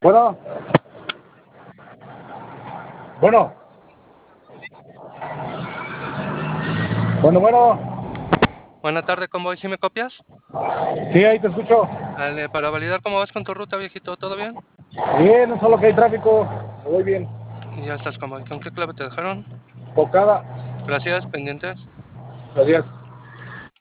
Bueno, bueno, bueno. Buena tarde, convoy, ¿sí me copias? Sí, ahí te escucho. Dale, para validar cómo vas con tu ruta, viejito, ¿todo bien? Bien, no solo que hay tráfico. Voy bien. Ya estás, convoy. ¿Con qué clave te dejaron? Tocada. Gracias, pendientes. Gracias.